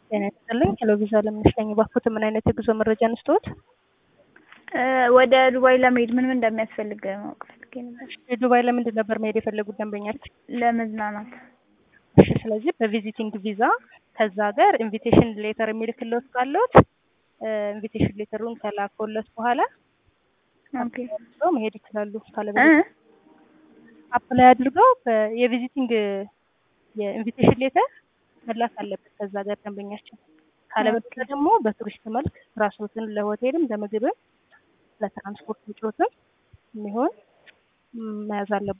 ጤና ይስጥልኝ። ሄሎ ቪዛ ለምነሽ ነኝ። እባክዎት ምን አይነት የጉዞ መረጃ እንስጥዎት? ወደ ዱባይ ለመሄድ ምን እንደሚያስፈልግ ማወቅ ፈልጌ ነበር። ዱባይ ለምንድን ነበር መሄድ የፈለጉት ደንበኛችን? ለመዝናናት። እሺ፣ ስለዚህ በቪዚቲንግ ቪዛ ከዛ ሀገር ኢንቪቴሽን ሌተር የሚልክልዎት ካለዎት ኢንቪቴሽን ሌተሩን ከላከውለት በኋላ ኦኬ አፕላይ መሄድ ይችላሉ። ካለበለዚያ አፕላይ አድርገው የቪዚቲንግ የኢንቪቴሽን ሌተር መላክ አለበት ከዛ ሀገር ደንበኛችን። ካለበለዚያ ደግሞ በቱሪስት መልክ ራስዎትን ለሆቴልም ለምግብም ለትራንስፖርት ወጪዎትም የሚሆን መያዝ አለበት።